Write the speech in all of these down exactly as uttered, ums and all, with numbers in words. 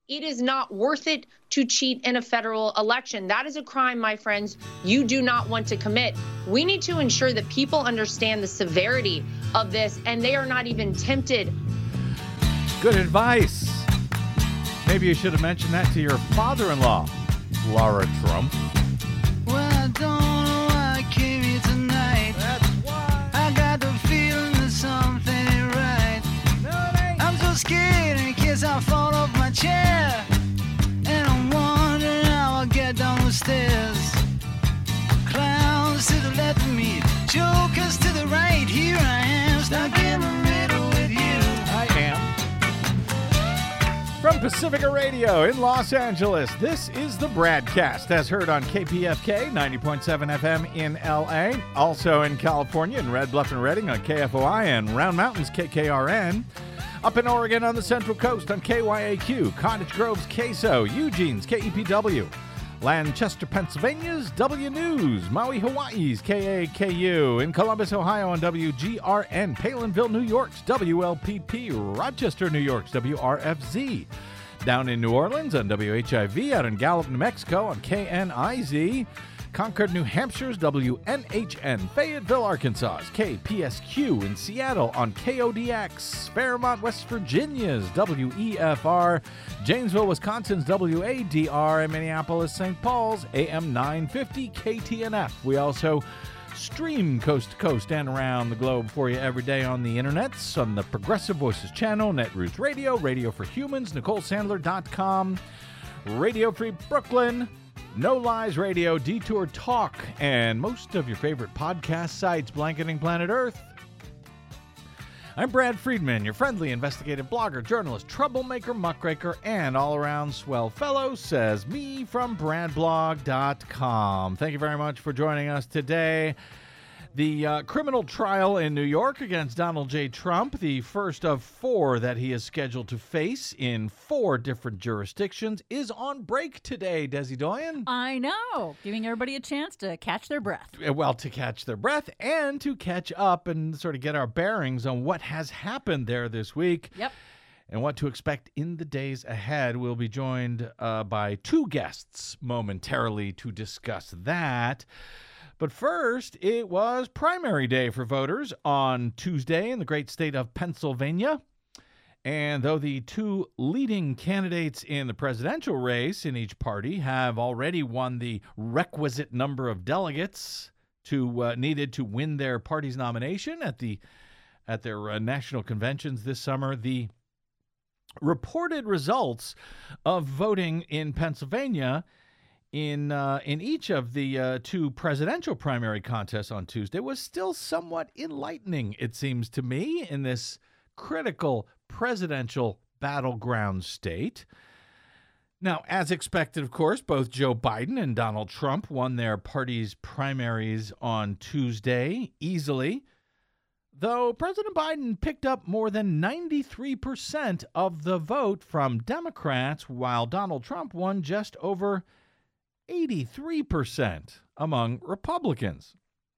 It is not worth it to cheat in a federal election. That is a crime, my friends, you do not want to commit. We need to ensure that people understand the severity of this and they are not even tempted. Good advice. Maybe you should have mentioned that to your father-in-law, Laura Trump. Well, I don't know why I came here tonight. That's why. I got the feeling that something ain't right. No, I'm so scared in case I fall off my chair. And I'm wondering how I'll get down the stairs. Clowns to the left of me, jokers to the right. Here I am, stuck in the middle with you. I am. From Pacifica Radio in Los Angeles, this is the Bradcast, as heard on K P F K ninety point seven F M in L A, also in California in Red Bluff and Redding on K F O I and Round Mountains K K R N, up in Oregon on the Central Coast on K Y A Q, Cottage Grove's K S O, Eugene's K E P W, Lancaster, Pennsylvania's W News, Maui, Hawaii's K A K U, in Columbus, Ohio on W G R N, Palinville, New York's W L P P, Rochester, New York's W R F Z, down in New Orleans on W H I V, out in Gallup, New Mexico on K N I Z, Concord, New Hampshire's W N H N, Fayetteville, Arkansas's K P S Q, in Seattle on K O D X, Fairmont, West Virginia's W E F R, Janesville, Wisconsin's W A D R, and Minneapolis, Saint Paul's A M nine fifty K T N F. We also stream coast to coast and around the globe for you every day on the internets, on the Progressive Voices channel, Netroots Radio, Radio for Humans, Nicole Sandler dot com, Radio Free Brooklyn, No Lies Radio, Detour Talk, and most of your favorite podcast sites blanketing planet Earth. I'm Brad Friedman, your friendly investigative blogger, journalist, troublemaker, muckraker, and all-around swell fellow, says me from brad blog dot com. Thank you very much for joining us today. The uh, criminal trial in New York against Donald J. Trump, the first of four that he is scheduled to face in four different jurisdictions, is on break today, Desi Doyen. I know, giving everybody a chance to catch their breath. Well, to catch their breath and to catch up and sort of get our bearings on what has happened there this week. Yep. And what to expect in the days ahead. We'll be joined uh, by two guests momentarily to discuss that. But first, it was primary day for voters on Tuesday in the great state of Pennsylvania. And though the two leading candidates in the presidential race in each party have already won the requisite number of delegates to uh, needed to win their party's nomination at the at their uh, national conventions this summer, the reported results of voting in Pennsylvania in uh, in each of the uh, two presidential primary contests on Tuesday was still somewhat enlightening, it seems to me, in this critical presidential battleground state. Now, as expected, of course, both Joe Biden and Donald Trump won their party's primaries on Tuesday easily, though President Biden picked up more than ninety-three percent of the vote from Democrats, while Donald Trump won just over eighty-three percent among Republicans.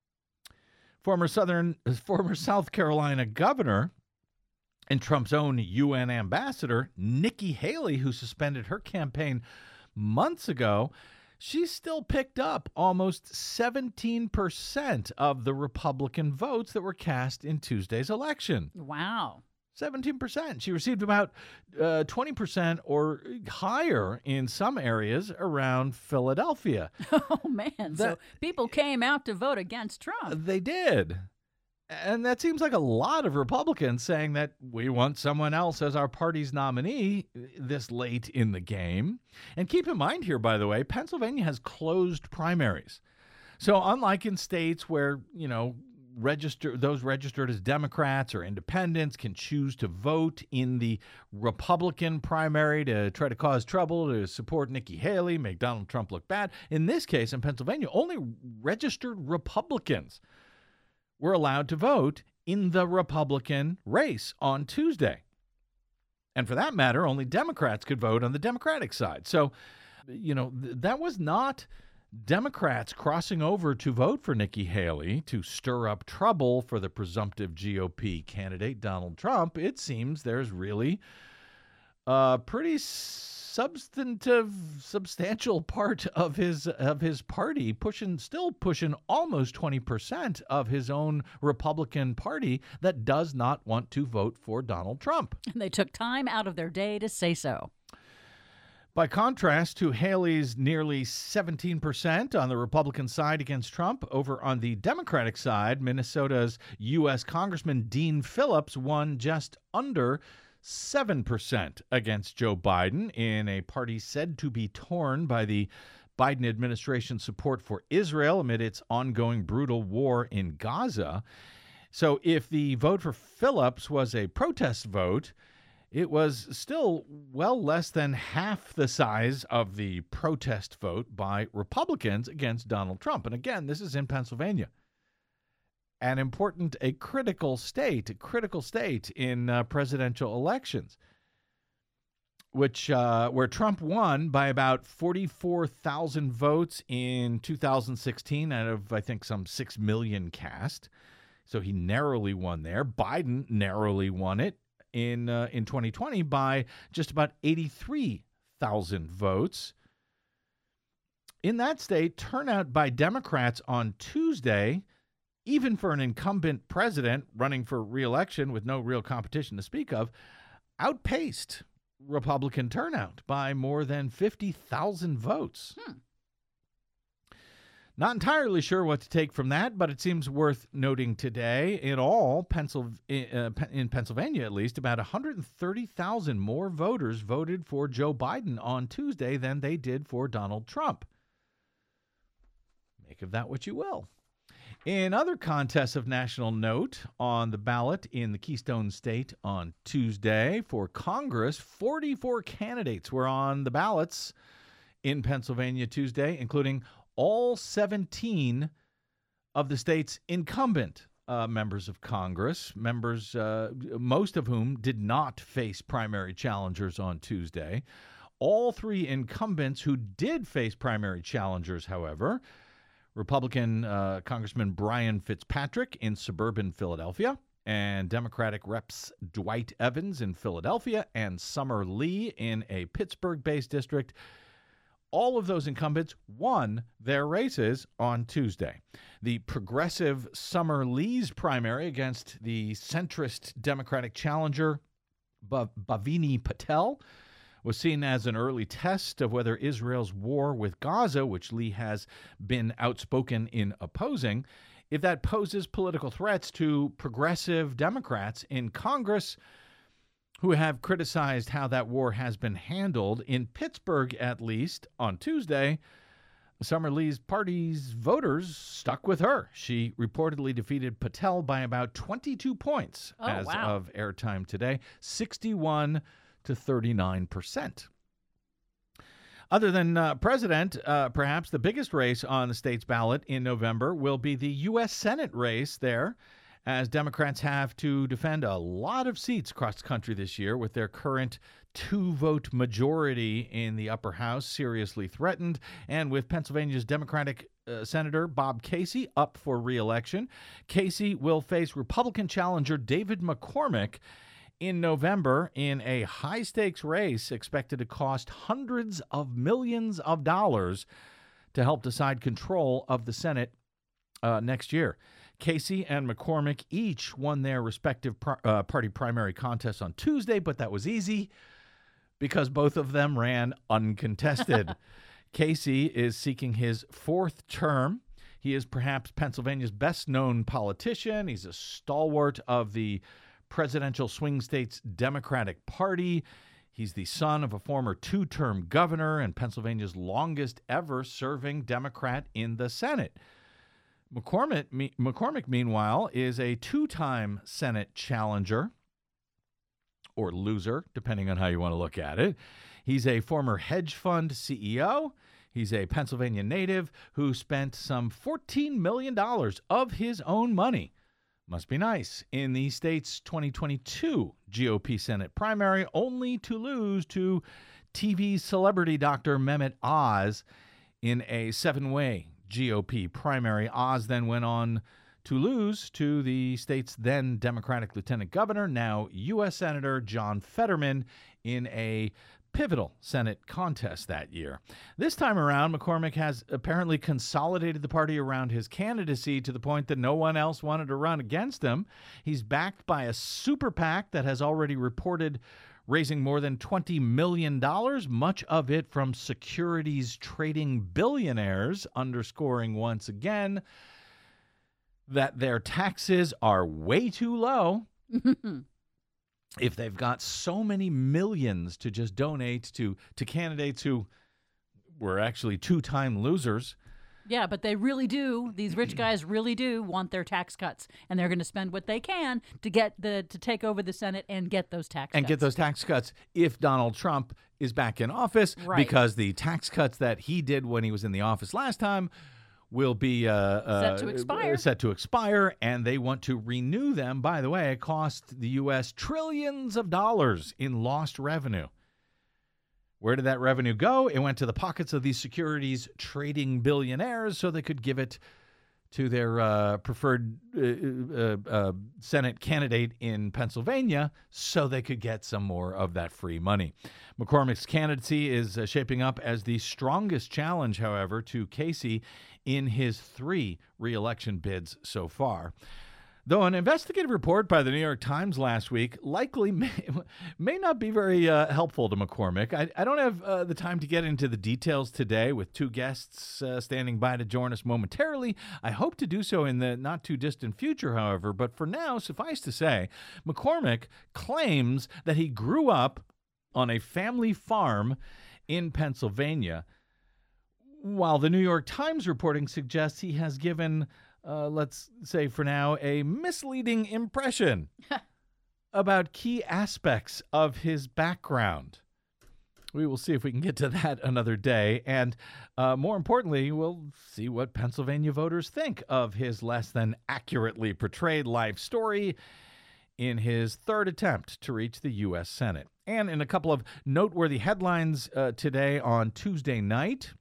Former Southern, former South Carolina governor and Trump's own U N ambassador, Nikki Haley, who suspended her campaign months ago, she still picked up almost seventeen percent of the Republican votes that were cast in Tuesday's election. Wow. seventeen percent. She received about uh, twenty percent or higher in some areas around Philadelphia. Oh, man. That, so people came out to vote against Trump. They did. And that seems like a lot of Republicans saying that we want someone else as our party's nominee this late in the game. And keep in mind here, by the way, Pennsylvania has closed primaries. So unlike in states where, you know, register those registered as Democrats or independents can choose to vote in the Republican primary to try to cause trouble, to support Nikki Haley, make Donald Trump look bad. In this case, in Pennsylvania, only registered Republicans were allowed to vote in the Republican race on Tuesday. And for that matter, only Democrats could vote on the Democratic side. So, you know, th- that was not Democrats crossing over to vote for Nikki Haley to stir up trouble for the presumptive G O P candidate, Donald Trump. It seems there's really a pretty substantive, substantial part of his of his party, pushing, still pushing almost twenty percent of his own Republican Party that does not want to vote for Donald Trump. And they took time out of their day to say so. By contrast to Haley's nearly seventeen percent on the Republican side against Trump, over on the Democratic side, Minnesota's U S Congressman Dean Phillips won just under seven percent against Joe Biden in a party said to be torn by the Biden administration's support for Israel amid its ongoing brutal war in Gaza. So if the vote for Phillips was a protest vote, it was still well less than half the size of the protest vote by Republicans against Donald Trump. And again, this is in Pennsylvania. An important, a critical state, a critical state in uh, presidential elections, which uh, where Trump won by about forty-four thousand votes in two thousand sixteen out of, I think, some six million cast. So he narrowly won there. Biden narrowly won it in uh, in twenty twenty by just about eighty-three thousand votes. In that state, turnout by Democrats on Tuesday, even for an incumbent president running for re-election with no real competition to speak of, outpaced Republican turnout by more than fifty thousand votes. Hmm. Not entirely sure what to take from that, but it seems worth noting today. In all, Pencil, uh, in Pennsylvania at least, about one hundred thirty thousand more voters voted for Joe Biden on Tuesday than they did for Donald Trump. Make of that what you will. In other contests of national note, on the ballot in the Keystone State on Tuesday for Congress, forty-four candidates were on the ballots in Pennsylvania Tuesday, including all seventeen of the state's incumbent uh, members of Congress, members, uh, most of whom did not face primary challengers on Tuesday. All three incumbents who did face primary challengers, however, Republican uh, Congressman Brian Fitzpatrick in suburban Philadelphia, and Democratic Reps Dwight Evans in Philadelphia and Summer Lee in a Pittsburgh-based district, all of those incumbents won their races on Tuesday. The progressive Summer Lee's primary against the centrist Democratic challenger Bhavini Patel was seen as an early test of whether Israel's war with Gaza, which Lee has been outspoken in opposing, if that poses political threats to progressive Democrats in Congress who have criticized how that war has been handled. In Pittsburgh, at least, on Tuesday, Summer Lee's party's voters stuck with her. She reportedly defeated Patel by about twenty-two points oh, as wow. of airtime today, sixty-one to thirty-nine percent. Other than uh, president, uh, perhaps the biggest race on the state's ballot in November will be the U S Senate race there, as Democrats have to defend a lot of seats across the country this year with their current two-vote majority in the upper house seriously threatened, and with Pennsylvania's Democratic uh, Senator Bob Casey up for re-election. Casey will face Republican challenger David McCormick in November in a high-stakes race expected to cost hundreds of millions of dollars to help decide control of the Senate uh, next year. Casey and McCormick each won their respective pr- uh, party primary contests on Tuesday, but that was easy because both of them ran uncontested. Casey is seeking his fourth term. He is perhaps Pennsylvania's best-known politician. He's a stalwart of the presidential swing state's Democratic Party. He's the son of a former two-term governor and Pennsylvania's longest ever serving Democrat in the Senate. McCormick, me, McCormick, meanwhile, is a two-time Senate challenger, or loser, depending on how you want to look at it. He's a former hedge fund C E O. He's a Pennsylvania native who spent some fourteen million dollars of his own money, must be nice, in the state's twenty twenty-two G O P Senate primary, only to lose to T V celebrity Doctor Mehmet Oz in a seven-way G O P primary. Oz then went on to lose to the state's then Democratic Lieutenant Governor, now U S Senator John Fetterman, in a pivotal Senate contest that year. This time around, McCormick has apparently consolidated the party around his candidacy to the point that no one else wanted to run against him. He's backed by a super PAC that has already reported raising more than twenty million dollars, much of it from securities trading billionaires, underscoring once again that their taxes are way too low. If they've got so many millions to just donate to, to candidates who were actually two-time losers. Yeah, but they really do. These rich guys really do want their tax cuts, and they're going to spend what they can to get the to take over the Senate and get those tax and cuts. get those tax cuts if Donald Trump is back in office, Right. because the tax cuts that he did when he was in the office last time will be uh, uh, Set to expire. set to expire, and they want to renew them. By the way, it cost the U S trillions of dollars in lost revenue. Where did that revenue go? It went to the pockets of these securities trading billionaires so they could give it to their uh, preferred uh, uh, uh, Senate candidate in Pennsylvania so they could get some more of that free money. McCormick's candidacy is uh, shaping up as the strongest challenge, however, to Casey in his three re-election bids so far. Though an investigative report by the New York Times last week likely may, may not be very uh, helpful to McCormick. I, I don't have uh, the time to get into the details today with two guests uh, standing by to join us momentarily. I hope to do so in the not-too-distant future, however. But for now, suffice to say, McCormick claims that he grew up on a family farm in Pennsylvania, while the New York Times reporting suggests he has given Uh, let's say for now, a misleading impression about key aspects of his background. We will see if we can get to that another day. And uh, more importantly, we'll see what Pennsylvania voters think of his less than accurately portrayed life story in his third attempt to reach the U S Senate. And in a couple of noteworthy headlines uh, today on Tuesday night,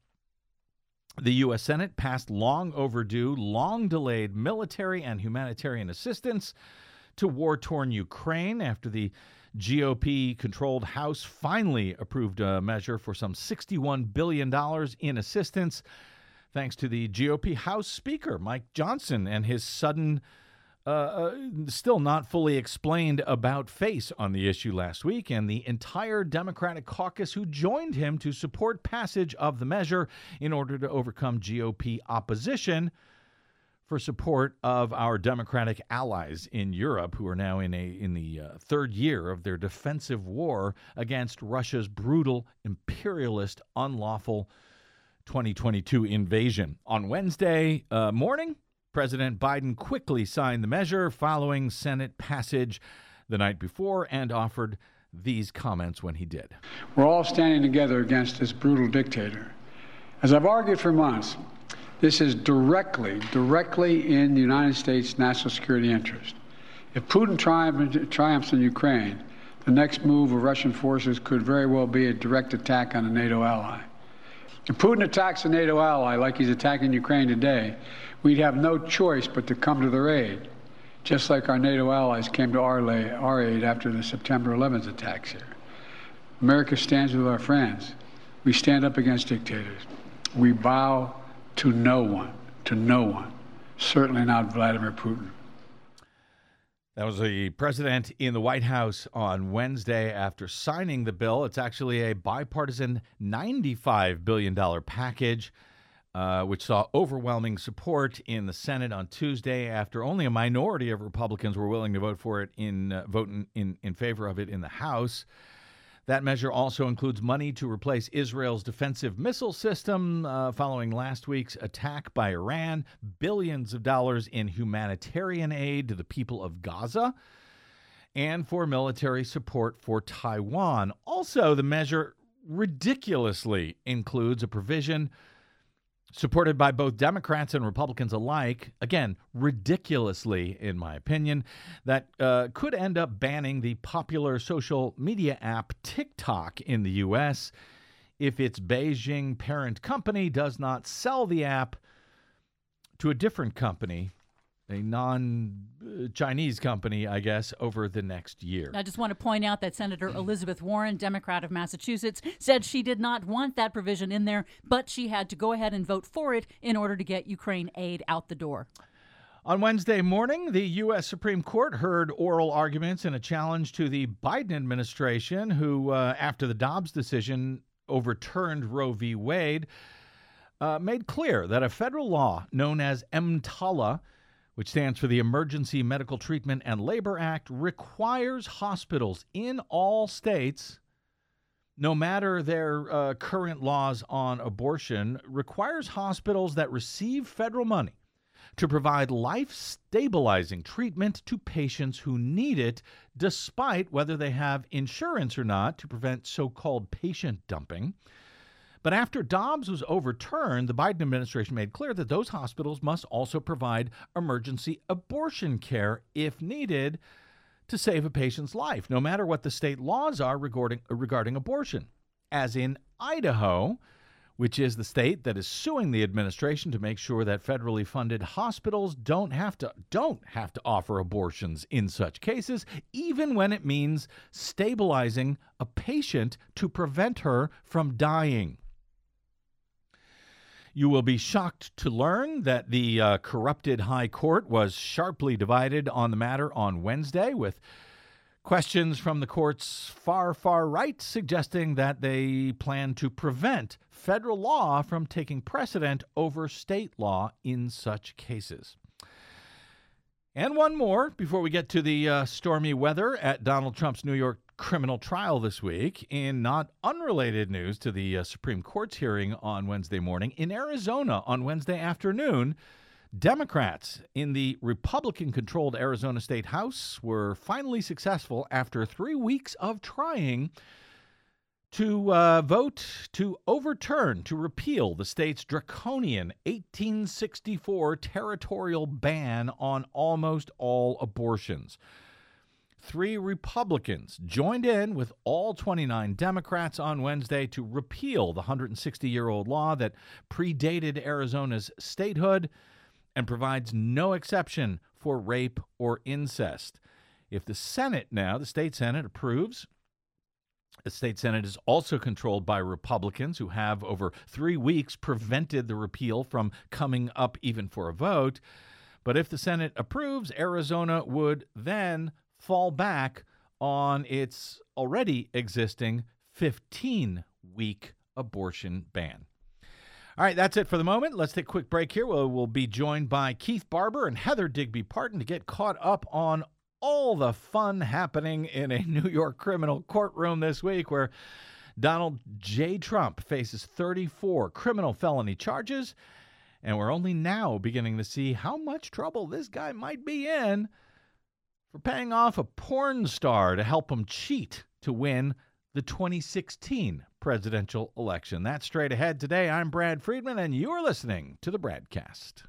the U S Senate passed long overdue, long delayed military and humanitarian assistance to war-torn Ukraine after the G O P-controlled House finally approved a measure for some sixty-one billion dollars in assistance, thanks to the G O P House Speaker, Mike Johnson, and his sudden, uh, uh, still not fully explained about-face on the issue last week, and the entire Democratic caucus who joined him to support passage of the measure in order to overcome G O P opposition for support of our Democratic allies in Europe, who are now in a in the uh, third year of their defensive war against Russia's brutal, imperialist, unlawful twenty twenty-two invasion. On Wednesday uh, morning, President Biden quickly signed the measure following Senate passage the night before and offered these comments when he did. We're all standing together against this brutal dictator. As I've argued for months, this is directly, directly in the United States' national security interest. If Putin triumph, triumphs in Ukraine, the next move of Russian forces could very well be a direct attack on a NATO ally. If Putin attacks a NATO ally like he's attacking Ukraine today, we'd have no choice but to come to their aid, just like our NATO allies came to our, lay, our aid after the September eleventh attacks here. America stands with our friends. We stand up against dictators. We bow to no one, to no one, certainly not Vladimir Putin. That was the president in the White House on Wednesday after signing the bill. It's actually a bipartisan ninety-five billion dollars package, uh, which saw overwhelming support in the Senate on Tuesday after only a minority of Republicans were willing to vote for it in uh, vote in, in, in favor of it in the House. That measure also includes money to replace Israel's defensive missile system uh, following last week's attack by Iran, billions of dollars in humanitarian aid to the people of Gaza, and for military support for Taiwan. Also, the measure ridiculously includes a provision supported by both Democrats and Republicans alike, again, ridiculously, in my opinion, that uh, could end up banning the popular social media app TikTok in the U S if its Beijing parent company does not sell the app to a different company a non-Chinese company, I guess, over the next year. I just want to point out that Senator Elizabeth Warren, Democrat of Massachusetts, said she did not want that provision in there, but she had to go ahead and vote for it in order to get Ukraine aid out the door. On Wednesday morning, the U S Supreme Court heard oral arguments in a challenge to the Biden administration, who, uh, after the Dobbs decision overturned Roe v. Wade, uh, made clear that a federal law known as EMTALA, which stands for the Emergency Medical Treatment and Labor Act, requires hospitals in all states, no matter their uh, current laws on abortion, requires hospitals that receive federal money to provide life-stabilizing treatment to patients who need it, despite whether they have insurance or not, to prevent so-called patient dumping. But after Dobbs was overturned, the Biden administration made clear that those hospitals must also provide emergency abortion care if needed to save a patient's life, no matter what the state laws are regarding, regarding abortion. As in Idaho, which is the state that is suing the administration to make sure that federally funded hospitals don't have to don't have to offer abortions in such cases, even when it means stabilizing a patient to prevent her from dying. You will be shocked to learn that the uh, corrupted High Court was sharply divided on the matter on Wednesday, with questions from the court's far, far right suggesting that they plan to prevent federal law from taking precedent over state law in such cases. And one more before we get to the uh, stormy weather at Donald Trump's New York criminal trial this week. In not unrelated news to the uh, Supreme Court's hearing on Wednesday morning, in Arizona on Wednesday afternoon, Democrats in the Republican-controlled Arizona State House were finally successful after three weeks of trying to uh, vote to overturn, to repeal the state's draconian eighteen sixty-four territorial ban on almost all abortions. Three Republicans joined in with all twenty-nine Democrats on Wednesday to repeal the one hundred sixty-year-old law that predated Arizona's statehood and provides no exception for rape or incest. If the Senate now, the state Senate, approves, the state Senate is also controlled by Republicans who have over three weeks prevented the repeal from coming up even for a vote. But if the Senate approves, Arizona would then fall back on its already existing fifteen-week abortion ban. All right, that's it for the moment. Let's take a quick break here. We'll, we'll be joined by Keith Barber and Heather Digby Parton to get caught up on all the fun happening in a New York criminal courtroom this week, where Donald J. Trump faces thirty-four criminal felony charges, and we're only now beginning to see how much trouble this guy might be in for paying off a porn star to help him cheat to win the twenty sixteen presidential election. That's straight ahead today. I'm Brad Friedman, and you're listening to the Bradcast.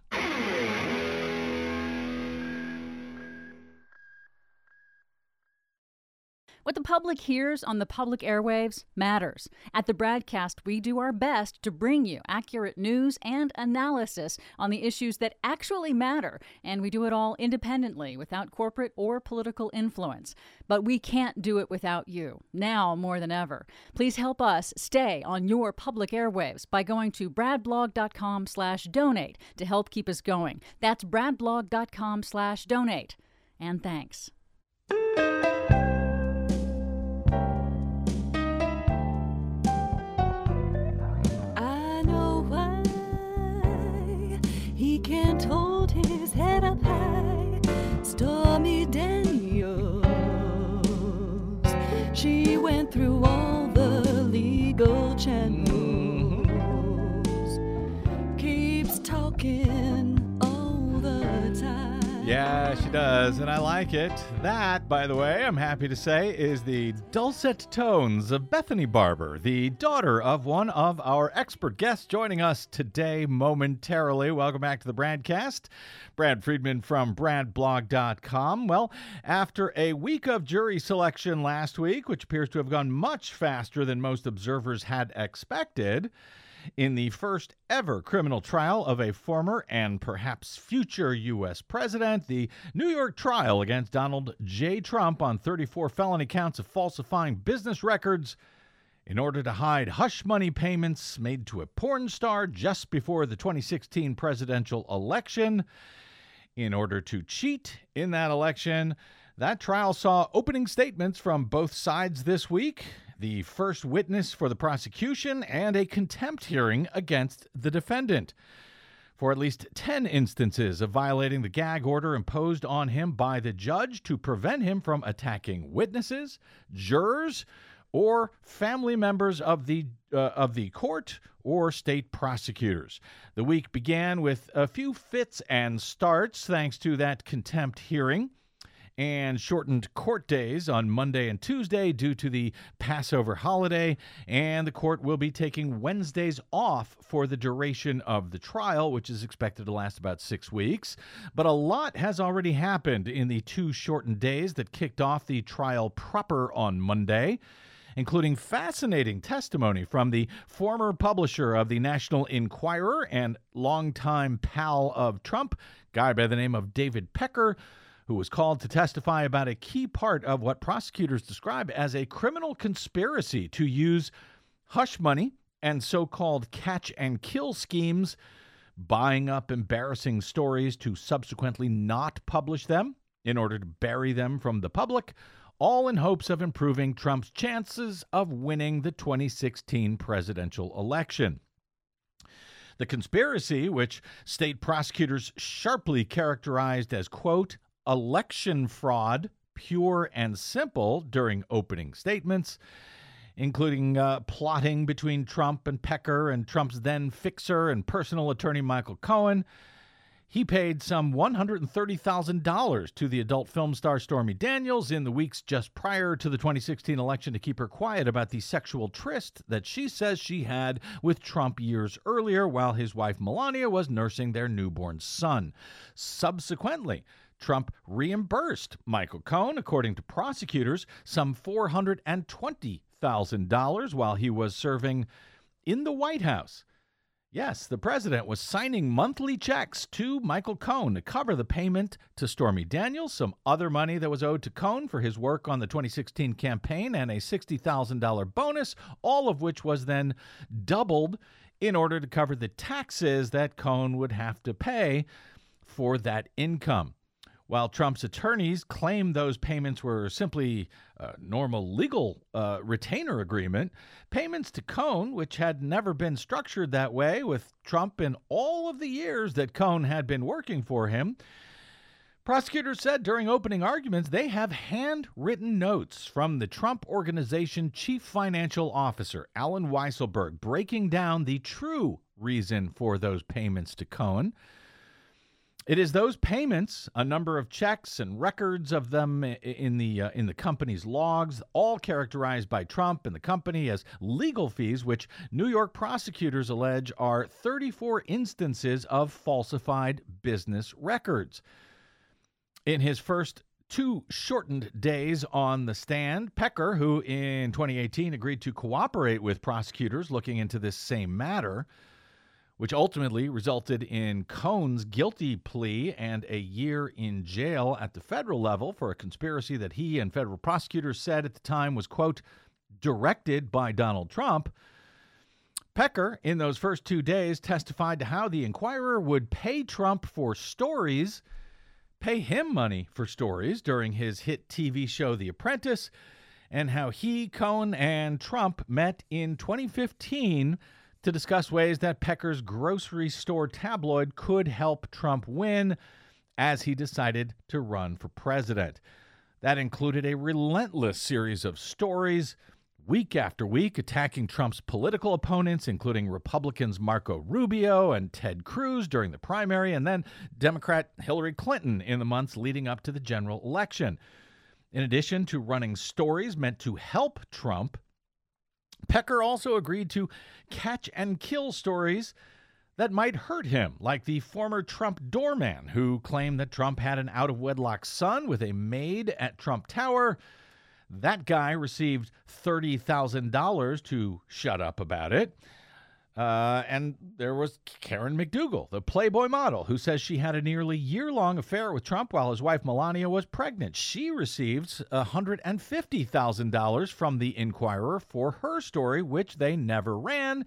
What the public hears on the public airwaves matters. At the Bradcast, we do our best to bring you accurate news and analysis on the issues that actually matter, and we do it all independently, without corporate or political influence. But we can't do it without you, now more than ever. Please help us stay on your public airwaves by going to bradblog.com slash donate to help keep us going. That's bradblog.com slash donate. And thanks. Can't hold his head up high. Stormy Daniels, she went through all the legal channels, keeps talking all the time. Yeah, she does, and I like it. That, by the way, I'm happy to say, is the dulcet tones of Bethany Barber, the daughter of one of our expert guests joining us today momentarily. Welcome back to the Bradcast. Brad Friedman from brad blog dot com. Well, after a week of jury selection last week, which appears to have gone much faster than most observers had expected, In the first ever criminal trial of a former and perhaps future U S president, the New York trial against Donald J. Trump on thirty-four felony counts of falsifying business records in order to hide hush money payments made to a porn star just before the twenty sixteen presidential election in order to cheat in that election. That trial saw opening statements from both sides this week, the first witness for the prosecution, and a contempt hearing against the defendant for at least ten instances of violating the gag order imposed on him by the judge to prevent him from attacking witnesses, jurors, or family members of the uh, of the court or state prosecutors. The week began with a few fits and starts thanks to that contempt hearing and shortened court days on Monday and Tuesday due to the Passover holiday, and the court will be taking Wednesdays off for the duration of the trial, which is expected to last about six weeks. But a lot has already happened in the two shortened days that kicked off the trial proper on Monday, including fascinating testimony from the former publisher of the National Enquirer and longtime pal of Trump, guy by the name of David Pecker, who was called to testify about a key part of what prosecutors describe as a criminal conspiracy to use hush money and so-called catch-and-kill schemes, buying up embarrassing stories to subsequently not publish them in order to bury them from the public, all in hopes of improving Trump's chances of winning the twenty sixteen presidential election. The conspiracy, which state prosecutors sharply characterized as, quote, election fraud, pure and simple, during opening statements, including uh, plotting between Trump and Pecker and Trump's then fixer and personal attorney Michael Cohen. He paid some one hundred thirty thousand dollars to the adult film star Stormy Daniels in the weeks just prior to the twenty sixteen election to keep her quiet about the sexual tryst that she says she had with Trump years earlier while his wife Melania was nursing their newborn son. Subsequently, Trump reimbursed Michael Cohen, according to prosecutors, some four hundred twenty thousand dollars while he was serving in the White House. Yes, the president was signing monthly checks to Michael Cohen to cover the payment to Stormy Daniels, some other money that was owed to Cohen for his work on the twenty sixteen campaign, and a sixty thousand dollars bonus, all of which was then doubled in order to cover the taxes that Cohen would have to pay for that income. While Trump's attorneys claimed those payments were simply a normal legal uh, retainer agreement, payments to Cohen, which had never been structured that way with Trump in all of the years that Cohen had been working for him, prosecutors said during opening arguments they have handwritten notes from the Trump Organization chief financial officer, Alan Weisselberg, breaking down the true reason for those payments to Cohen. It is those payments, a number of checks and records of them in the uh, in the company's logs, all characterized by Trump and the company as legal fees, which New York prosecutors allege are thirty-four instances of falsified business records. In his first two shortened days on the stand, Pecker, who in twenty eighteen agreed to cooperate with prosecutors looking into this same matter, which ultimately resulted in Cohen's guilty plea and a year in jail at the federal level for a conspiracy that he and federal prosecutors said at the time was, quote, directed by Donald Trump. Pecker, in those first two days, testified to how the Enquirer would pay Trump for stories, pay him money for stories during his hit T V show The Apprentice, and how he, Cohen, and Trump met in twenty fifteen to discuss ways that Pecker's grocery store tabloid could help Trump win as he decided to run for president. That included a relentless series of stories, week after week, attacking Trump's political opponents, including Republicans Marco Rubio and Ted Cruz during the primary, and then Democrat Hillary Clinton in the months leading up to the general election. In addition to running stories meant to help Trump, Pecker also agreed to catch and kill stories that might hurt him, like the former Trump doorman who claimed that Trump had an out-of-wedlock son with a maid at Trump Tower. That guy received thirty thousand dollars to shut up about it. Uh, and there was Karen McDougal, the Playboy model, who says she had a nearly year-long affair with Trump while his wife Melania was pregnant. She received one hundred fifty thousand dollars from the Inquirer for her story, which they never ran.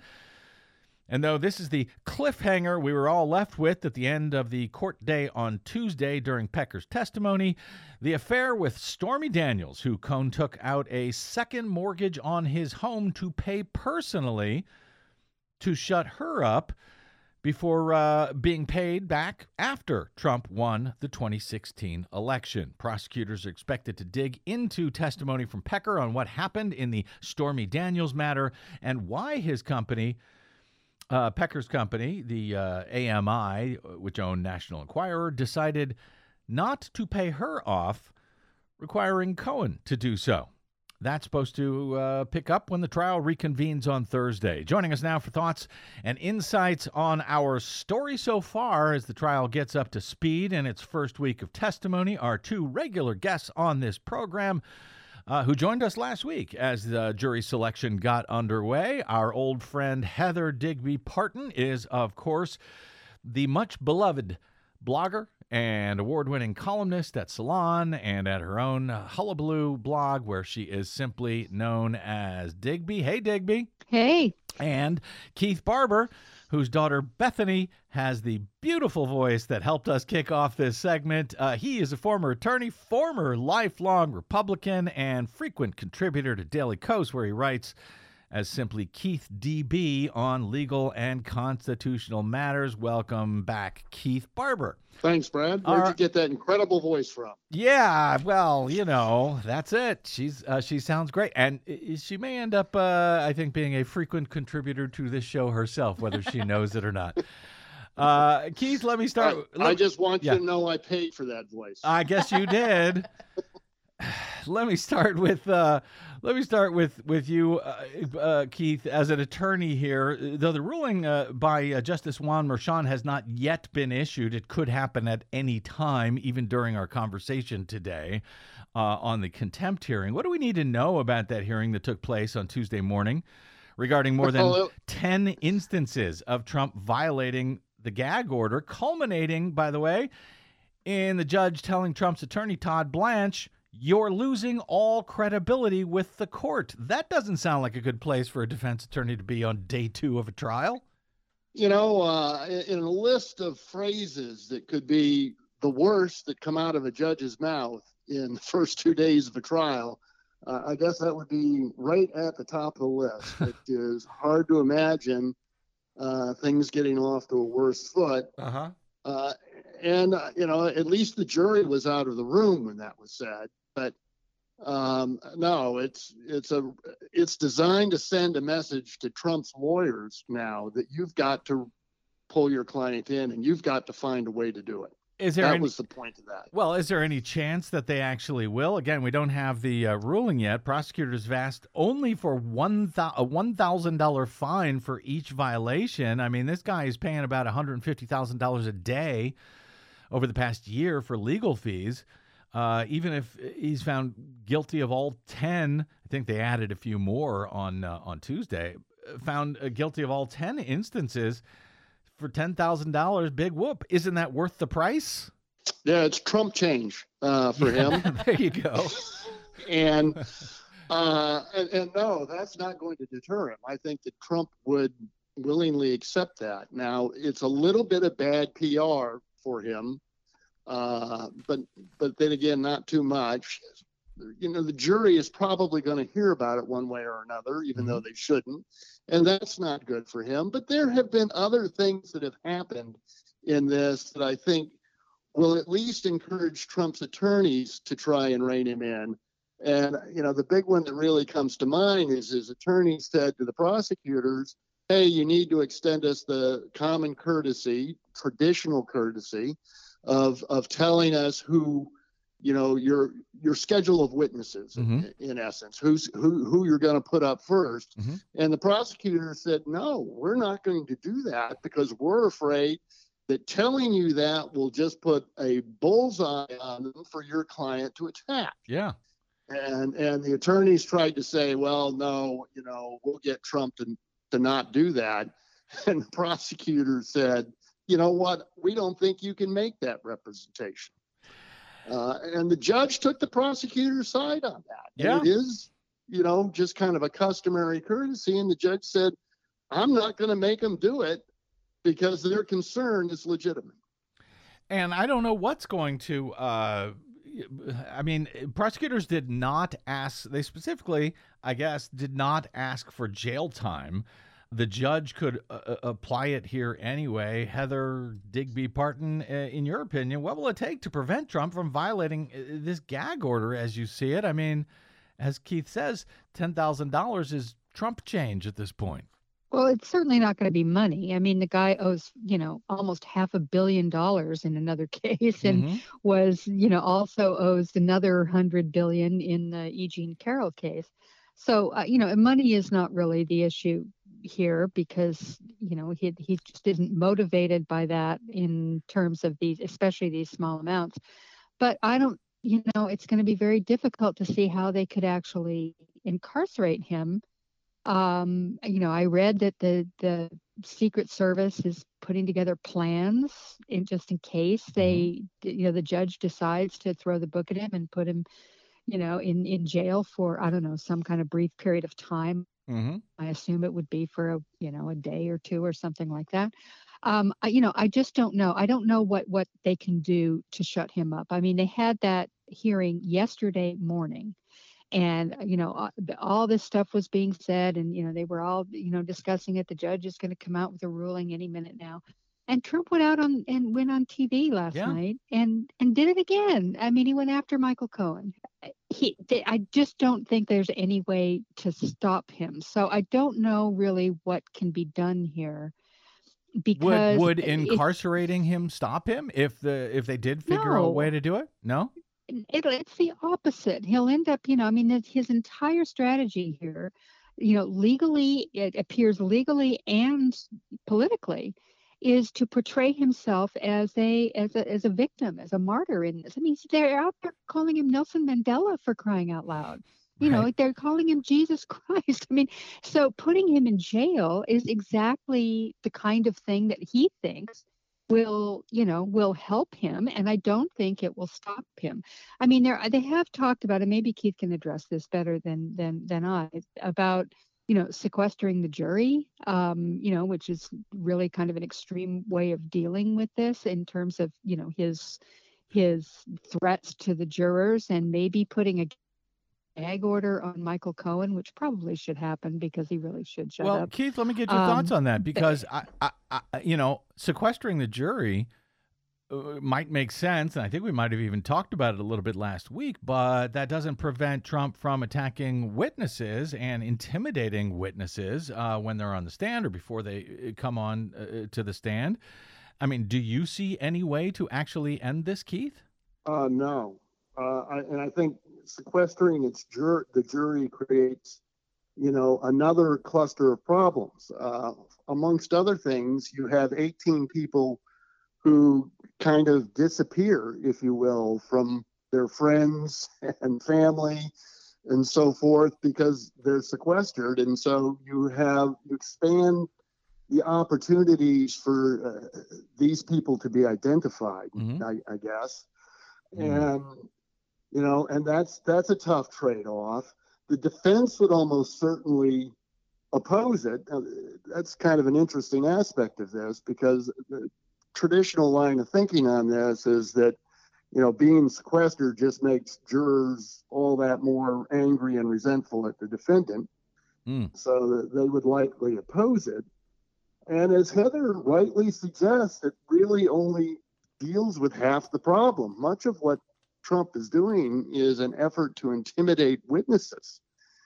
And though this is the cliffhanger we were all left with at the end of the court day on Tuesday during Pecker's testimony, the affair with Stormy Daniels, who Cohn took out a second mortgage on his home to pay personally to shut her up before uh, being paid back after Trump won the twenty sixteen election. Prosecutors are expected to dig into testimony from Pecker on what happened in the Stormy Daniels matter and why his company, uh, Pecker's company, the uh, A M I, which owned National Enquirer, decided not to pay her off, requiring Cohen to do so. That's supposed to uh, pick up when the trial reconvenes on Thursday. Joining us now for thoughts and insights on our story so far as the trial gets up to speed in its first week of testimony are two regular guests on this program uh, who joined us last week as the jury selection got underway. Our old friend Heather Digby Parton is, of course, the much beloved blogger and award-winning columnist at Salon and at her own Hullabaloo blog, where she is simply known as Digby. Hey, Digby. Hey. And Keith Barber, whose daughter Bethany has the beautiful voice that helped us kick off this segment. Uh, he is a former attorney, former lifelong Republican, and frequent contributor to Daily Kos, where he writes as simply Keith D B on legal and constitutional matters. Welcome back, Keith Barber. Thanks, Brad. Where'd Uh, you get that incredible voice from? Yeah, well, you know, that's it. She's uh, she sounds great, and i- she may end up, uh, I think, being a frequent contributor to this show herself, whether she knows it or not. Uh, Keith, let me start. I, I just want yeah. you to know I paid for that voice. I guess you did. Let me start with uh, let me start with with you, uh, uh, Keith, as an attorney here. Though the ruling uh, by uh, Justice Juan Merchan has not yet been issued, it could happen at any time, even during our conversation today uh, on the contempt hearing. What do we need to know about that hearing that took place on Tuesday morning regarding more than Well, it- ten instances of Trump violating the gag order, culminating, by the way, in the judge telling Trump's attorney, Todd Blanche, you're losing all credibility with the court. That doesn't sound like a good place for a defense attorney to be on day two of a trial. You know, uh, in in a list of phrases that could be the worst that come out of a judge's mouth in the first two days of a trial, uh, I guess that would be right at the top of the list. It is hard to imagine uh, things getting off to a worse foot. Uh-huh. Uh, and, uh, you know, at least the jury was out of the room when that was said. But um, no, it's it's a it's designed to send a message to Trump's lawyers now that you've got to pull your client in and you've got to find a way to do it. Is there That any, was the point of that. well, is there any chance that they actually will? Again, we don't have the uh, ruling yet. Prosecutors have asked only for one thou- a one thousand dollars fine for each violation. I mean, this guy is paying about one hundred fifty thousand dollars a day over the past year for legal fees. Uh, even if he's found guilty of all ten, I think they added a few more on uh, on Tuesday, found uh, guilty of all ten instances for ten thousand dollars, big whoop. Isn't that worth the price? Yeah, it's Trump change uh, for him. There you go. and, uh, and and no, that's not going to deter him. I think that Trump would willingly accept that. Now, it's a little bit of bad P R for him. Uh, but but then again, not too much. You know, the jury is probably going to hear about it one way or another, even though they shouldn't, and that's not good for him. But there have been other things that have happened in this that I think will at least encourage Trump's attorneys to try and rein him in. And you know, the big one that really comes to mind is his attorney said to the prosecutors, "Hey, you need to extend us the common courtesy, traditional courtesy." Of of telling us who, you know, your your schedule of witnesses, Mhm. in, in essence, who's who who you're going to put up first. Mhm. And the prosecutor said, no, we're not going to do that because we're afraid that telling you that will just put a bullseye on them for your client to attack. Yeah. And and the attorneys tried to say, well, no, you know, we'll get Trump to to not do that. And the prosecutor said, you know what, we don't think you can make that representation. Uh, and the judge took the prosecutor's side on that. Yeah. And it is, you know, just kind of a customary courtesy. And the judge said, I'm not going to make them do it because their concern is legitimate. And I don't know what's going to, uh, I mean, prosecutors did not ask, they specifically, I guess, did not ask for jail time. The judge could uh, apply it here anyway. Heather Digby Parton, uh, in your opinion, what will it take to prevent Trump from violating uh, this gag order as you see it? I mean, as Keith says, ten thousand dollars is Trump change at this point. Well, it's certainly not going to be money. I mean, the guy owes, you know, almost half a billion dollars in another case, and mm-hmm. was, you know, also owes another hundred billion in the E. Jean Carroll case. So, uh, you know, money is not really the issue here because, you know, he he just isn't motivated by that in terms of these, especially these small amounts. But I don't, you know, it's going to be very difficult to see how they could actually incarcerate him. Um, you know, I read that the the Secret Service is putting together plans in just in case they, you know, the judge decides to throw the book at him and put him, you know, in, in jail for, I don't know, some kind of brief period of time. Mm-hmm. I assume it would be for a, you know, a day or two or something like that. Um, I, you know, I just don't know. I don't know what, what they can do to shut him up. I mean, they had that hearing yesterday morning. And, you know, all this stuff was being said and, you know, they were all, you know, discussing it. The judge is going to come out with a ruling any minute now. And Trump went out on and went on T V last yeah. night and, and did it again. I mean, he went after Michael Cohen. He, they, I just don't think there's any way to stop him. So I don't know really what can be done here. Because would, would incarcerating it, him stop him if the if they did figure no. out a way to do it? No? It, it's the opposite. He'll end up, you know, I mean, his entire strategy here, you know, legally, it appears legally and politically, is to portray himself as a as a as a victim, as a martyr in this. I mean, they're out there calling him Nelson Mandela for crying out loud. You know, right. They're calling him Jesus Christ. I mean, so putting him in jail is exactly the kind of thing that he thinks will, you know, will help him. And I don't think it will stop him. I mean, there they have talked about, and maybe Keith can address this better than than than I, about, you know, sequestering the jury, um, you know, which is really kind of an extreme way of dealing with this in terms of, you know, his his threats to the jurors and maybe putting a gag order on Michael Cohen, which probably should happen because he really should shut well, up. Well, Keith, let me get your um, thoughts on that because, I, I, I, you know, sequestering the jury uh, might make sense, and I think we might have even talked about it a little bit last week, but that doesn't prevent Trump from attacking witnesses and intimidating witnesses uh, when they're on the stand or before they come on uh, to the stand. I mean, do you see any way to actually end this, Keith? Uh, no. Uh, I, and I think sequestering its jur- the jury creates, you know, another cluster of problems. Uh, amongst other things, you have eighteen people who kind of disappear, if you will, from their friends and family and so forth because they're sequestered. And so you have, you expand the opportunities for uh, these people to be identified, mm-hmm. I, I guess. Mm-hmm. And You know, and that's that's a tough trade-off. The defense would almost certainly oppose it. Uh, that's kind of an interesting aspect of this because the traditional line of thinking on this is that, you know, being sequestered just makes jurors all that more angry and resentful at the defendant. Mm. So that they would likely oppose it. And as Heather rightly suggests, it really only deals with half the problem. Much of what Trump is doing is an effort to intimidate witnesses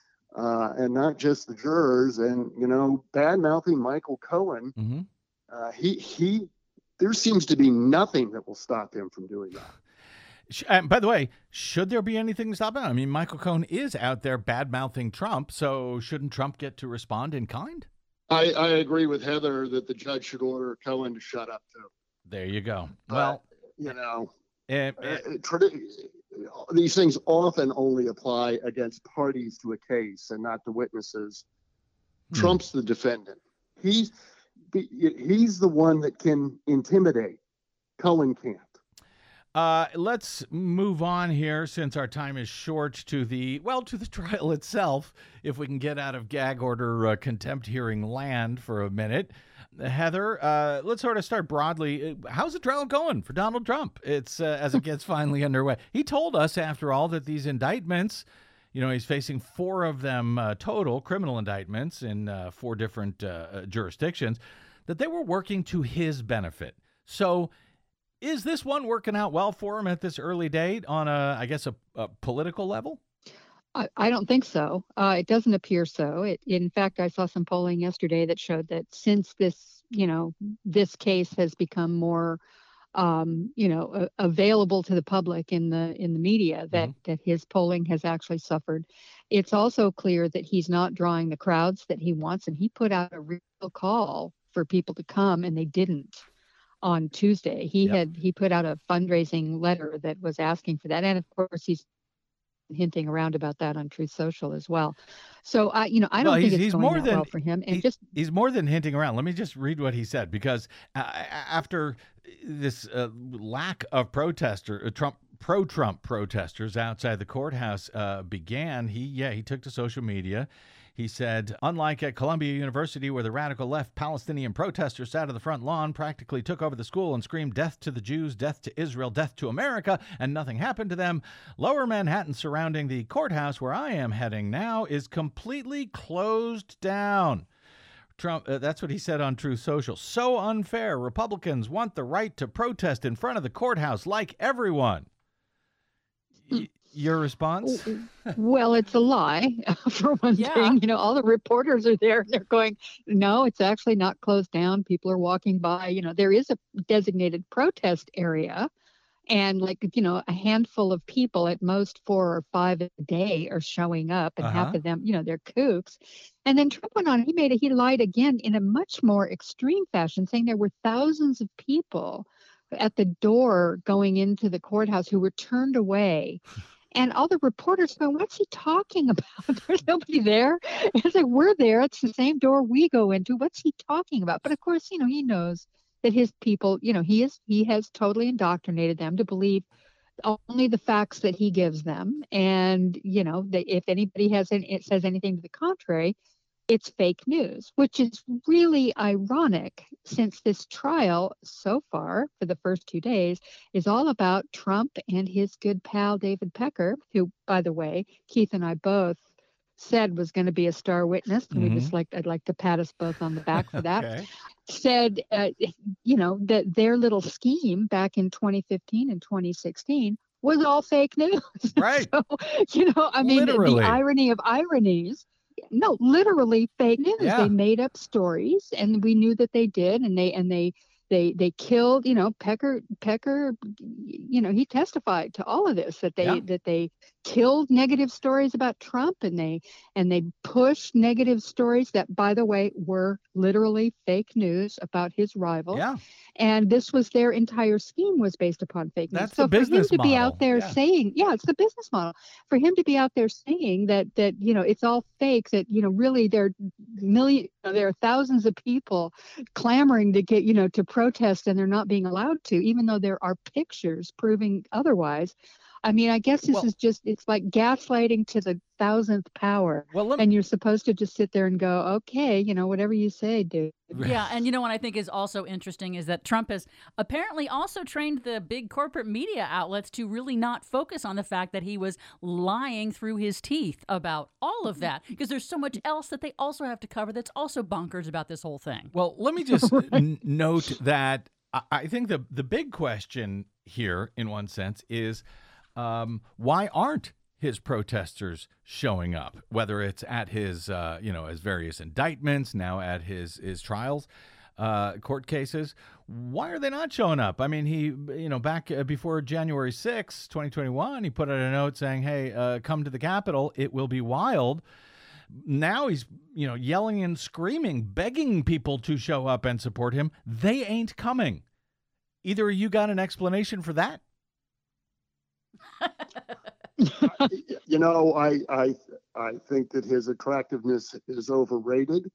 uh, and not just the jurors. And, you know, bad mouthing Michael Cohen, mm-hmm. uh, he, he, there seems to be nothing that will stop him from doing that. And by the way, should there be anything to stop him? I mean, Michael Cohen is out there bad mouthing Trump. So shouldn't Trump get to respond in kind? I, I agree with Heather that the judge should order Cohen to shut up too. There you go. But, well, you know, Uh, uh, tradi- these things often only apply against parties to a case and not the witnesses. Hmm. Trump's the defendant. He's he's the one that can intimidate. Cohen can't. Uh, let's move on here, since our time is short, to the, well, to the trial itself, if we can get out of gag order uh, contempt hearing land for a minute. Heather, uh, let's sort of start broadly. How's the trial going for Donald Trump? It's uh, as it gets finally underway. He told us, after all, that these indictments, you know, he's facing four of them uh, total criminal indictments in uh, four different uh, jurisdictions, that they were working to his benefit. So is this one working out well for him at this early date on a, I guess, a, a political level? I, I don't think so. Uh, it doesn't appear so. It, in fact, I saw some polling yesterday that showed that since this, you know, this case has become more, um, you know, uh, available to the public in the in the media, that mm-hmm. that his polling has actually suffered. It's also clear that he's not drawing the crowds that he wants, and he put out a real call for people to come, and they didn't. On Tuesday, he yep. had he put out a fundraising letter that was asking for that, and of course he's hinting around about that on Truth Social as well. So I, you know, I don't well, think it's going more that than, well for him. And he, just he's more than hinting around. Let me just read what he said, because uh, after this uh, lack of protester, uh, Trump pro-Trump protesters outside the courthouse uh, began, he yeah he took to social media. He said, unlike at Columbia University, where the radical left Palestinian protesters sat on the front lawn, practically took over the school and screamed death to the Jews, death to Israel, death to America, and nothing happened to them, Lower Manhattan surrounding the courthouse where I am heading now is completely closed down. Trump, uh, that's what he said on Truth Social. So unfair. Republicans want the right to protest in front of the courthouse like everyone. Y- Your response? Well, it's a lie, for one yeah. thing. You know, all the reporters are there and they're going, no, it's actually not closed down. People are walking by. You know, there is a designated protest area. And like, you know, a handful of people, at most four or five a day, are showing up, and uh-huh. half of them, you know, they're kooks. And then Trump went on, he made a, he lied again in a much more extreme fashion, saying there were thousands of people at the door going into the courthouse who were turned away. And all the reporters go, what's he talking about? There's nobody there. It's like, we're there. It's the same door we go into. What's he talking about? But of course, you know, he knows that his people, you know, he is he has totally indoctrinated them to believe only the facts that he gives them. And, you know, that if anybody has any, it says anything to the contrary, it's fake news, which is really ironic, since this trial so far for the first two days is all about Trump and his good pal, David Pecker, who, by the way, Keith and I both said was going to be a star witness. And mm-hmm. we just like, I'd like to pat us both on the back for that. Okay. Said, uh, you know, that their little scheme back in twenty fifteen and twenty sixteen was all fake news. Right. So, you know, I mean, the, the irony of ironies. No, literally fake news. Yeah. They made up stories, and we knew that they did, and they and they they they killed. You know, Pecker Pecker. You know, he testified to all of this, that they yeah. that they killed negative stories about Trump, and they and they pushed negative stories that, by the way, were literally fake news about his rival. Yeah. And this was their entire scheme, was based upon fake news. That's so the business for him to model. be out there yeah. saying, yeah, it's the business model. For him to be out there saying that that you know it's all fake, that you know really there are million, there are thousands of people clamoring to get you know to protest, and they're not being allowed to, even though there are pictures proving otherwise. I mean, I guess this well, is just, it's like gaslighting to the thousandth power. Well, me, and you're supposed to just sit there and go, okay, you know, whatever you say, dude. Yeah, and you know what I think is also interesting is that Trump has apparently also trained the big corporate media outlets to really not focus on the fact that he was lying through his teeth about all of that, because there's so much else that they also have to cover that's also bonkers about this whole thing. Well, let me just n- note that I think the the big question here, in one sense, is Um, why aren't his protesters showing up, whether it's at his, uh, you know, his various indictments, now at his, his trials, uh, court cases? Why are they not showing up? I mean, he, you know, back uh, before January sixth, twenty twenty-one, he put out a note saying, hey, uh, come to the Capitol. It will be wild. Now he's, you know, yelling and screaming, begging people to show up and support him. They ain't coming. Either of you got an explanation for that? You know, I, I I think that his attractiveness is overrated.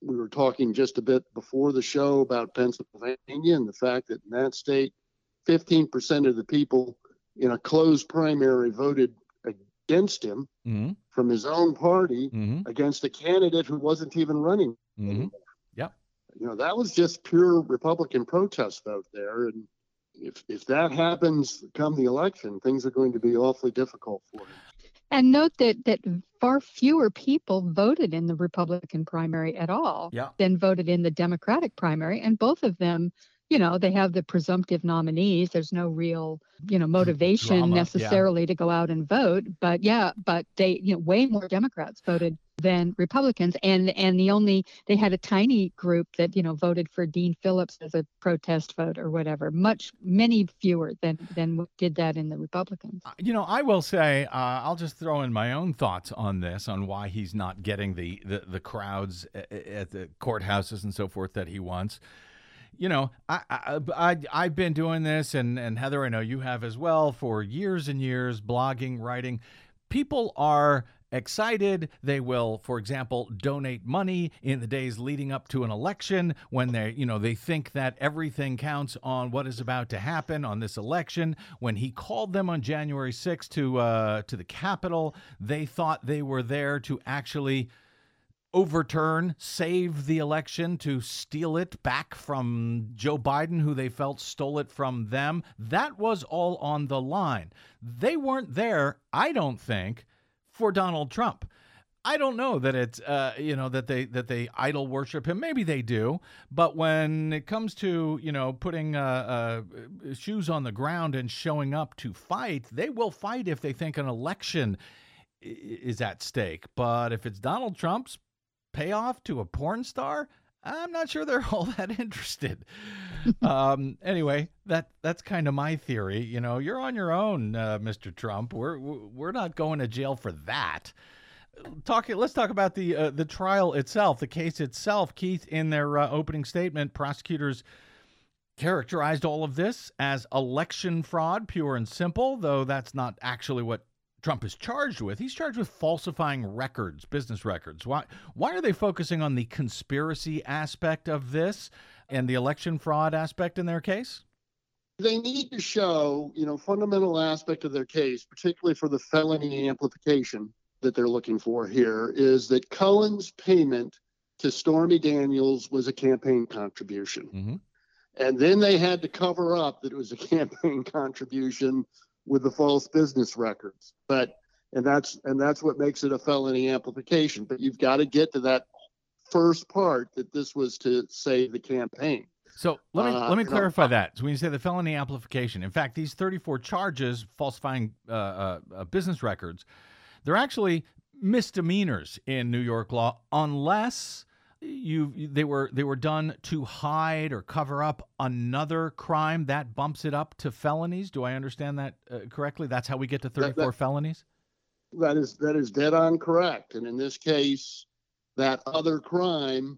we were talking just a bit before the show about Pennsylvania and the fact that in that state, fifteen percent of the people in a closed primary voted against him mm-hmm. from his own party mm-hmm. against a candidate who wasn't even running mm-hmm. anymore. Yep. You know, that was just pure Republican protest vote there. And if if that happens come the election, things are going to be awfully difficult for him. And note that that far fewer people voted in the Republican primary at all yeah. than voted in the Democratic primary. And both of them, you know, they have the presumptive nominees. There's no real, you know, motivation Drama, necessarily yeah. to go out and vote. But yeah, but they, you know, way more Democrats voted than Republicans. And and the only, they had a tiny group that, you know, voted for Dean Phillips as a protest vote or whatever. Much, many fewer than, than did that in the Republicans. You know, I will say, uh, I'll just throw in my own thoughts on this, on why he's not getting the, the, the crowds at the courthouses and so forth that he wants. You know, I, I, I, I've been doing this, and, and Heather, I know you have as well, for years and years, blogging, writing. People are excited. They will, for example, donate money in the days leading up to an election when they, you know, they think that everything counts on what is about to happen on this election. When he called them on January sixth to uh, to the Capitol, they thought they were there to actually overturn, save the election, to steal it back from Joe Biden, who they felt stole it from them. That was all on the line. They weren't there, I don't think, for Donald Trump. I don't know that it's, uh, you know, that they that they idol worship him. Maybe they do. But when it comes to, you know, putting uh, uh, shoes on the ground and showing up to fight, they will fight if they think an election is at stake. But if it's Donald Trump's payoff to a porn star, I'm not sure they're all that interested. um, anyway, that that's kind of my theory. You know, you're on your own, uh, Mister Trump. We're we're not going to jail for that. Talking, let's talk about the uh, the trial itself, the case itself. Keith, in their uh, opening statement, prosecutors characterized all of this as election fraud, pure and simple, though that's not actually what Trump is charged with. He's charged with falsifying records, business records. Why why are they focusing on the conspiracy aspect of this and the election fraud aspect in their case? They need to show, you know, fundamental aspect of their case, particularly for the felony amplification that they're looking for here, is that Cohen's payment to Stormy Daniels was a campaign contribution. Mm-hmm. And then they had to cover up that it was a campaign contribution with the false business records. But and that's and that's what makes it a felony amplification. But you've got to get to that first part, that this was to save the campaign. So let me uh, let me clarify know, that. So when you say the felony amplification, in fact, these thirty-four charges falsifying uh, uh, uh, business records, they're actually misdemeanors in New York law, unless You, they were they were done to hide or cover up another crime. That bumps it up to felonies. Do I understand that uh, correctly? That's how we get to thirty-four that, that, felonies? That is that is dead on correct. And in this case, that other crime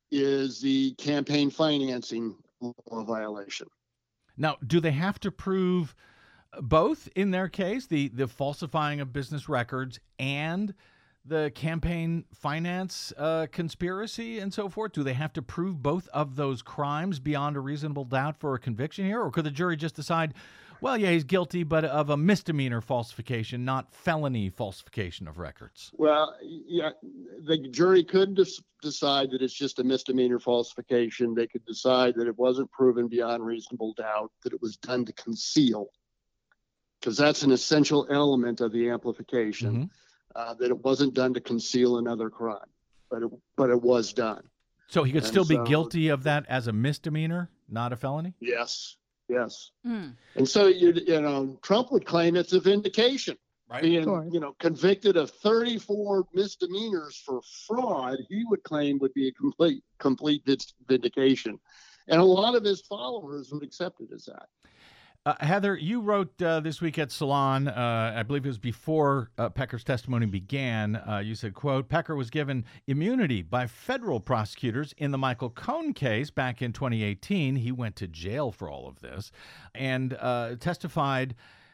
is the campaign financing law violation. Now, do they have to prove both in their case, the the falsifying of business records and the campaign finance uh, conspiracy and so forth? Do they have to prove both of those crimes beyond a reasonable doubt for a conviction here? Or could the jury just decide, well, yeah, he's guilty, but of a misdemeanor falsification, not felony falsification of records? Well, yeah, the jury could des- decide that it's just a misdemeanor falsification. They could decide that it wasn't proven beyond reasonable doubt, that it was done to conceal, because that's an essential element of the amplification. Mm-hmm. Uh, that it wasn't done to conceal another crime, but it, but it was done. So he could and still so, be guilty of that as a misdemeanor, not a felony? Yes, yes. Mm. And so, you you know, Trump would claim it's a vindication. Right. Being, you know, convicted of thirty-four misdemeanors for fraud, he would claim would be a complete, complete vindication. And a lot of his followers would accept it as that. Uh, Heather, you wrote uh, this week at Salon, uh, I believe it was before uh, Pecker's testimony began, uh, you said, quote, Pecker was given immunity by federal prosecutors in the Michael Cohen case back in twenty eighteen. He went to jail for all of this and uh, testified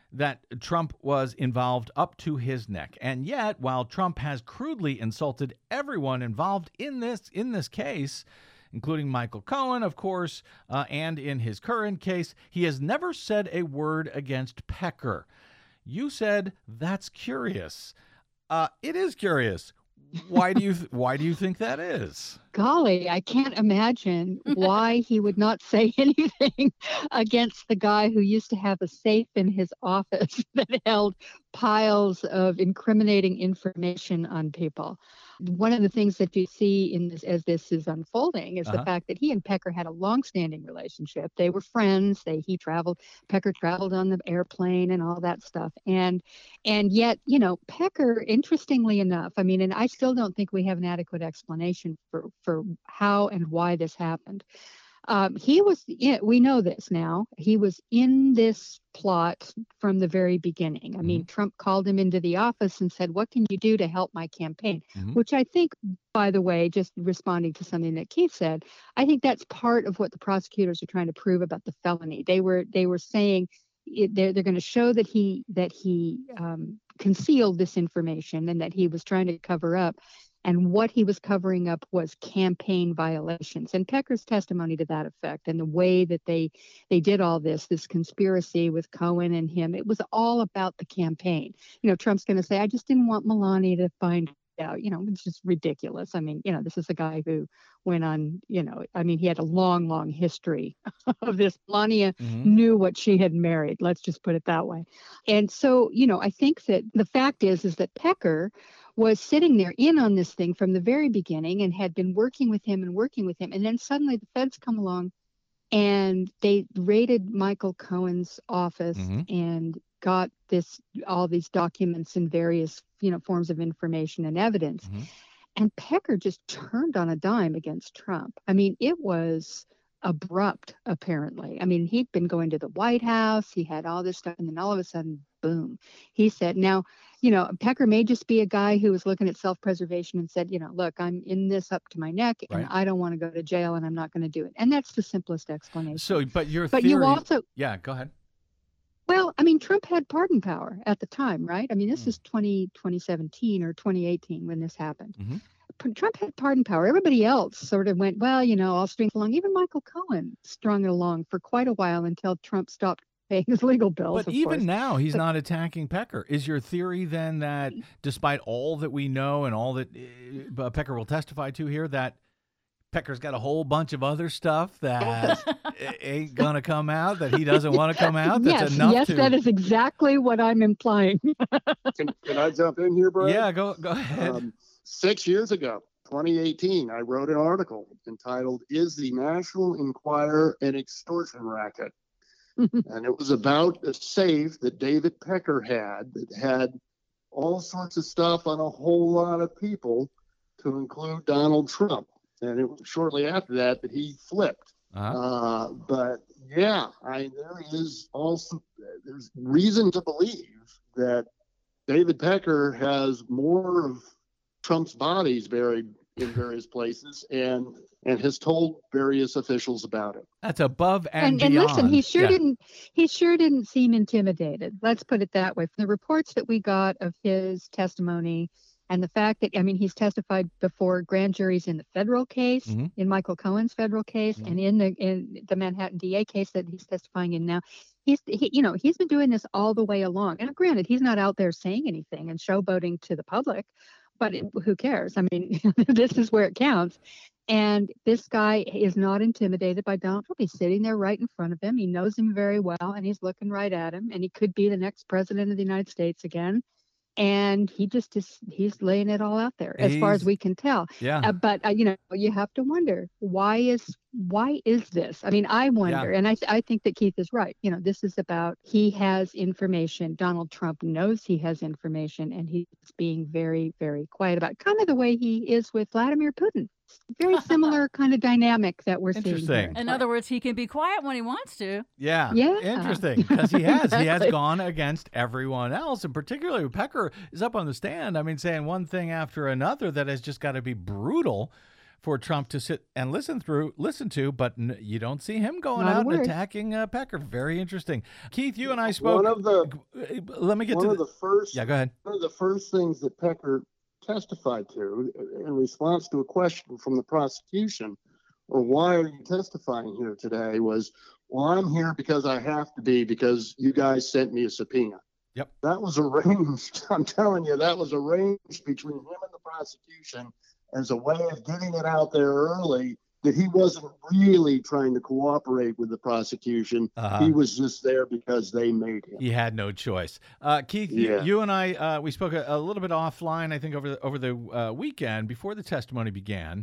that Trump was involved up to his neck. And yet, while Trump has crudely insulted everyone involved in this in this case, including Michael Cohen, of course, uh, and in his current case, he has never said a word against Pecker. You said that's curious. Uh, it is curious. Why do you th- why do you think that is? Golly, I can't imagine why he would not say anything against the guy who used to have a safe in his office that held piles of incriminating information on people. One of the things that you see in this as this is unfolding is Uh-huh. the fact that he and Pecker had a long-standing relationship. They were friends. They he traveled, Pecker traveled on the airplane and all that stuff. And and yet, you know, Pecker, interestingly enough, I mean, and I still don't think we have an adequate explanation for for how and why this happened. Um, he was, in, we know this now, he was in this plot from the very beginning. I mean, Trump called him into the office and said, what can you do to help my campaign? Mhm. Which I think, by the way, just responding to something that Keith said, I think that's part of what the prosecutors are trying to prove about the felony. They were they were saying it, they're, they're going to show that he that he um, concealed this information and that he was trying to cover up. And what he was covering up was campaign violations. And Pecker's testimony to that effect and the way that they they did all this, this conspiracy with Cohen and him, it was all about the campaign. You know, Trump's going to say, I just didn't want Melania to find out. You know, it's just ridiculous. I mean, you know, this is a guy who went on, you know, I mean, he had a long, long history of this. Melania Mhm. knew what she had married. Let's just put it that way. And so, you know, I think that the fact is, is that Pecker was sitting there in on this thing from the very beginning and had been working with him and working with him. And then suddenly the feds come along and they raided Michael Cohen's office Mhm. and got this, all these documents and various, you know, forms of information and evidence. Mhm. And Pecker just turned on a dime against Trump. I mean, it was abrupt, apparently. I mean, he'd been going to the White House, he had all this stuff, and then all of a sudden, boom, he said, now, you know, Pecker may just be a guy who was looking at self-preservation and said, you know, look, I'm in this up to my neck and Right. I don't want to go to jail and I'm not going to do it. And that's the simplest explanation. So, but your but theory, you also, yeah, go ahead. well, I mean, Trump had pardon power at the time, right? I mean, this Hmm. is twenty, twenty seventeen or twenty eighteen when this happened. Mhm. P- Trump had pardon power. Everybody else sort of went, well, you know, I'll string it along. Even Michael Cohen strung it along for quite a while until Trump stopped paying his legal bills. But of even course. now, he's But- not attacking Pecker. Is your theory then that despite all that we know and all that uh, Pecker will testify to here, that Pecker's got a whole bunch of other stuff that ain't going to come out, that he doesn't want to come out? That's yes, enough yes, to... that is exactly what I'm implying. Can, can I jump in here, Brad? Yeah, go, go ahead. Um, six years ago, twenty eighteen, I wrote an article entitled, Is the National Enquirer an Extortion Racket? And it was about a safe that David Pecker had that had all sorts of stuff on a whole lot of people, to include Donald Trump. And it was shortly after that that he flipped. Uh-huh. Uh, but yeah, I there is also there's reason to believe that David Pecker has more of Trump's bodies buried in various places, and and has told various officials about it. That's above and, And, and beyond. listen, he sure Yeah. didn't. He sure didn't seem intimidated. Let's put it that way. From the reports that we got of his testimony, and the fact that, I mean, he's testified before grand juries in the federal case, Mhm. in Michael Cohen's federal case, Mhm. and in the in the Manhattan D A case that he's testifying in now. He's, he, you know, he's been doing this all the way along. And granted, he's not out there saying anything and showboating to the public, but it, who cares? I mean, this is where it counts. And this guy is not intimidated by Donald Trump. He's sitting there right in front of him. He knows him very well, and he's looking right at him. And he could be the next president of the United States again. And he just is, he's laying it all out there as far as He's- we can tell. Yeah. Uh, but, uh, you know, you have to wonder, why is why is this? I mean, I wonder, and I, th- I think that Keith is right. You know, this is about, he has information. Donald Trump knows he has information, and he's being very, very quiet about it. Kind of the way he is with Vladimir Putin. Very similar kind of dynamic that we're seeing here. Interesting. In other words, he can be quiet when he wants to. Yeah. Yeah. Interesting. Because he has. He has Exactly. gone against everyone else. And particularly Pecker is up on the stand, I mean, saying one thing after another that has just got to be brutal for Trump to sit and listen through, listen to, but n- you don't see him going Not a out and word. attacking uh, Pecker. Very interesting. Keith, you and I spoke. One of the let me get one to of the first Yeah, go ahead. one of the first things that Pecker testified to in response to a question from the prosecution, or why are you testifying here today, was, well, I'm here because I have to be, because you guys sent me a subpoena. Yep. That was arranged. I'm telling you, that was arranged between him and the prosecution as a way of getting it out there early that he wasn't really trying to cooperate with the prosecution. Uh-huh. He was just there because they made him. He had no choice. Uh, Keith, you, Yeah. you and I, uh, we spoke a, a little bit offline, I think, over the, over the uh, weekend before the testimony began.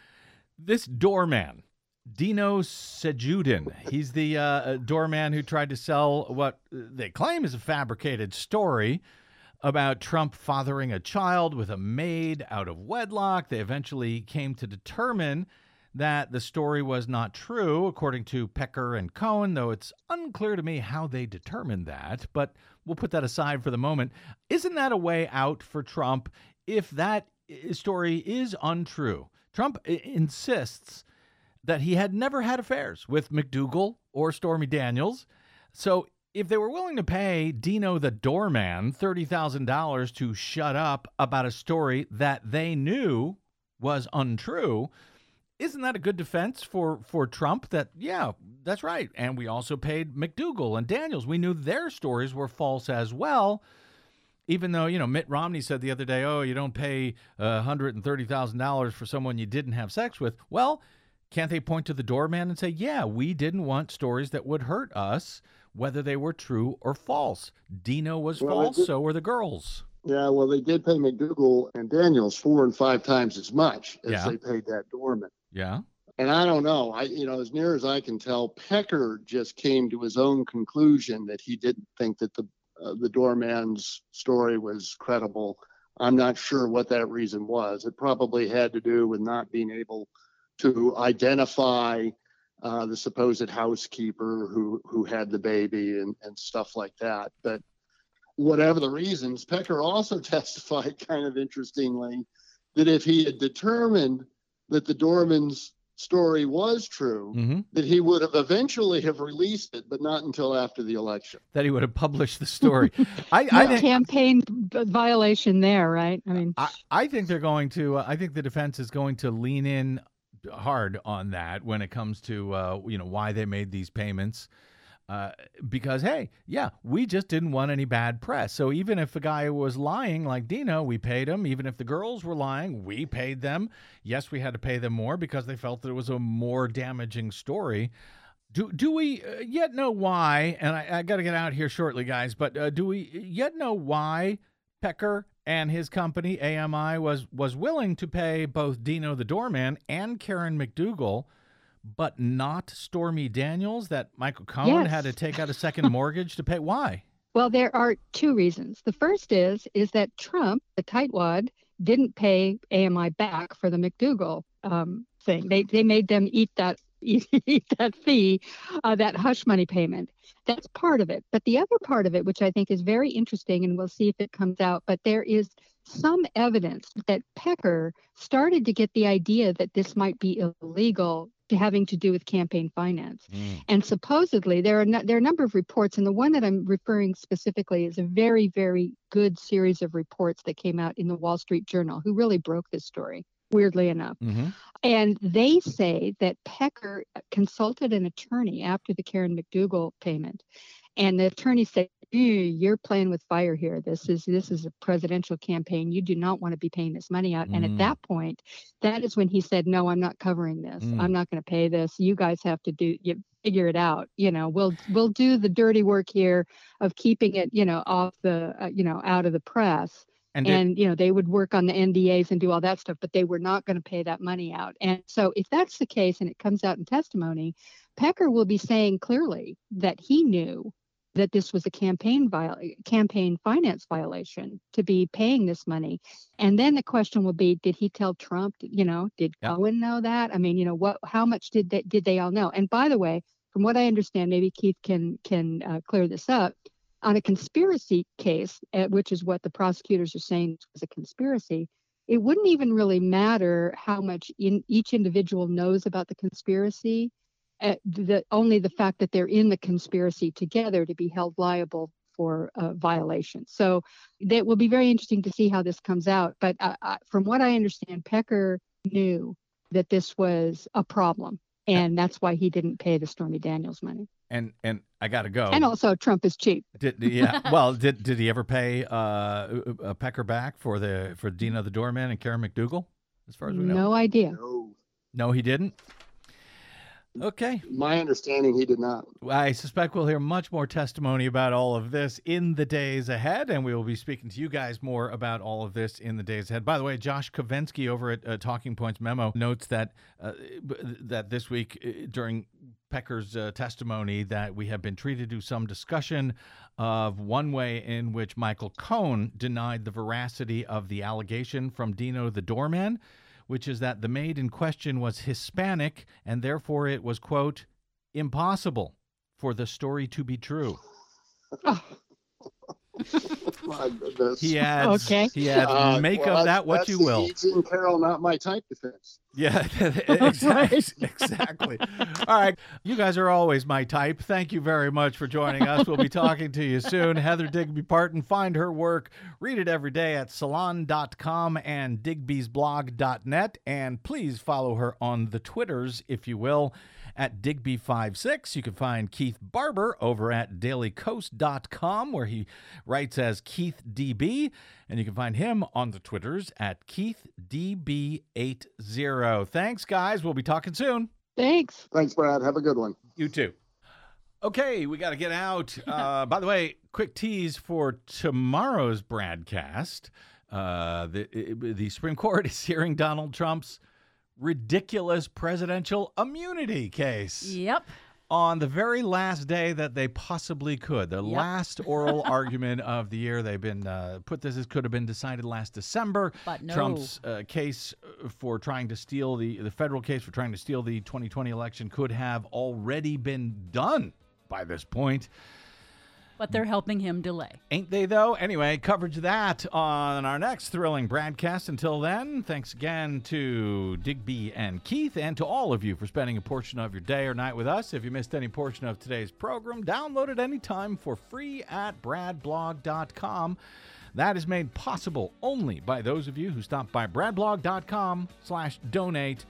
This doorman, Dino Sejudin, he's the uh, doorman who tried to sell what they claim is a fabricated story about Trump fathering a child with a maid out of wedlock. They eventually came to determine that the story was not true, according to Pecker and Cohen, though it's unclear to me how they determined that, but we'll put that aside for the moment. Isn't that a way out for Trump if that story is untrue? Trump I- insists that he had never had affairs with McDougal or Stormy Daniels. So if they were willing to pay Dino the doorman thirty thousand dollars to shut up about a story that they knew was untrue, isn't that a good defense for, for Trump that, yeah, that's right. And we also paid McDougal and Daniels. We knew their stories were false as well. Even though, you know, Mitt Romney said the other day, oh, you don't pay uh, one hundred thirty thousand dollars for someone you didn't have sex with. Well, can't they point to the doorman and say, yeah, we didn't want stories that would hurt us, whether they were true or false? Dino was Well, false, did- so were the girls. Yeah, well, they did pay McDougal and Daniels four and five times as much as Yeah. they paid that doorman. Yeah. And I don't know. I, you know, as near as I can tell, Pecker just came to his own conclusion that he didn't think that the uh, the doorman's story was credible. I'm not sure what that reason was. It probably had to do with not being able to identify uh, the supposed housekeeper who who had the baby and and stuff like that. But whatever the reasons, Pecker also testified, kind of interestingly, that if he had determined that the doorman's story was true, Mm-hmm. that he would have eventually have released it, but not until after the election. That he would have published the story. I, I No think campaign v- violation there, right? I mean, I, I think they're going to. Uh, I think the defense is going to lean in hard on that when it comes to uh, you know why they made these payments. Uh, because, hey, yeah, we just didn't want any bad press. So even if the guy was lying like Dino, we paid him. Even if the girls were lying, we paid them. Yes, we had to pay them more because they felt that it was a more damaging story. Do do we uh, yet know why, and I, I got to get out here shortly, guys, but uh, do we yet know why Pecker and his company, A M I, was, was willing to pay both Dino the doorman and Karen McDougal, but not Stormy Daniels, that Michael Cohen Yes. had to take out a second mortgage to pay? Why? well, there are two reasons. The first is is that Trump, the tightwad, didn't pay A M I back for the McDougal um, thing. They they made them eat that eat, eat that fee, uh, that hush money payment. That's part of it. But the other part of it, which I think is very interesting, and we'll see if it comes out, but there is some evidence that Pecker started to get the idea that this might be illegal, to having to do with campaign finance. Mm. And supposedly there are no, there are a number of reports, and the one that I'm referring specifically is a very, very good series of reports that came out in the Wall Street Journal, who really broke this story, weirdly enough. Mm-hmm. And they say that Pecker consulted an attorney after the Karen McDougal payment, and the attorney said, "You're playing with fire here. This is this is a presidential campaign. You do not want to be paying this money out." Mm. And at that point, that is when he said, "No, I'm not covering this. Mm. I'm not going to pay this. You guys have to do you figure it out. You know, we'll we'll do the dirty work here of keeping it, you know, off the uh, you know out of the press." And, And, did, you know, they would work on the N D As and do all that stuff, but they were not going to pay that money out. And so if that's the case and it comes out in testimony, Pecker will be saying clearly that he knew that this was a campaign viol- campaign finance violation to be paying this money. And then the question will be, did he tell Trump, you know, did Yeah. Cohen know that? I mean, you know, what, how much did they, did they all know? And by the way, from what I understand, maybe Keith can, can uh, clear this up. On a conspiracy case, uh, which is what the prosecutors are saying was a conspiracy, it wouldn't even really matter how much in each individual knows about the conspiracy. Uh, the only the fact that they're in the conspiracy together to be held liable for uh, violations. So that will be very interesting to see how this comes out. But uh, uh, from what I understand, Pecker knew that this was a problem, and that's why he didn't pay the Stormy Daniels money. And and I got to go. And also, Trump is cheap. Did, yeah. Well, did did he ever pay uh, a Pecker back for the for Dina the Doorman and Karen McDougal? As far as we know, no idea. No. No, he didn't. Okay. My understanding, he did not. I suspect we'll hear much more testimony about all of this in the days ahead, and we will be speaking to you guys more about all of this in the days ahead. By the way, Josh Kovensky over at uh, Talking Points Memo notes that uh, that this week uh, during Pecker's uh, testimony that we have been treated to some discussion of one way in which Michael Cohen denied the veracity of the allegation from Dino the Doorman, which is that the maid in question was Hispanic, and therefore it was, quote, impossible for the story to be true. My goodness. He adds, Okay. he adds Uh, make well, of that's- that what that's you the will. Eugene Carroll, not my type defense. Yeah, exactly. exactly. All right. You guys are always my type. Thank you very much for joining us. We'll be talking to you soon. Heather Digby Parton, find her work. Read it every day at salon dot com and digby's blog dot net. And please follow her on the Twitters, if you will, at Digby fifty-six. You can find Keith Barber over at daily coast dot com, where he writes as Keith D B. And you can find him on the Twitters at Keith D B eighty. Thanks, guys. We'll be talking soon. Thanks. Thanks, Brad. Have a good one. You too. Okay, we got to get out. Uh, by the way, quick tease for tomorrow's broadcast. Uh, the, the Supreme Court is hearing Donald Trump's ridiculous presidential immunity case. Yep. On the very last day that they possibly could, the Yep. last oral argument of the year. They've been uh, put this as could have been decided last December. But no. Trump's uh, case for trying to steal the the federal case for trying to steal the twenty twenty election could have already been done by this point. But they're helping him delay. Ain't they, though? Anyway, coverage of that on our next thrilling broadcast. Until then, thanks again to Digby and Keith, and to all of you for spending a portion of your day or night with us. If you missed any portion of today's program, download it anytime for free at brad blog dot com. That is made possible only by those of you who stop by brad blog dot com slash donate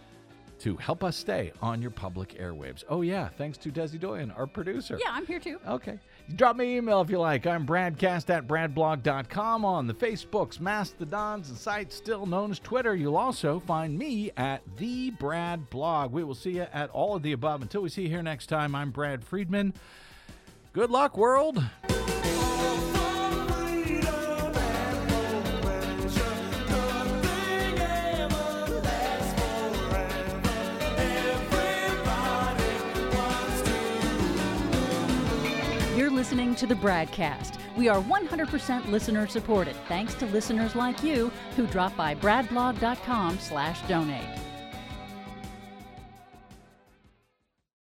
to help us stay on your public airwaves. Oh, yeah, thanks to Desi Doyen, our producer. Yeah, I'm here too. Okay. Drop me an email if you like. I'm Bradcast at brad blog dot com on the Facebooks, Mastodons, and sites still known as Twitter. You'll also find me at The Brad Blog. We will see you at all of the above. Until we see you here next time, I'm Brad Friedman. Good luck, world. Listening to the Bradcast. We are one hundred percent listener supported, thanks to listeners like you who drop by brad blog dot com slash donate.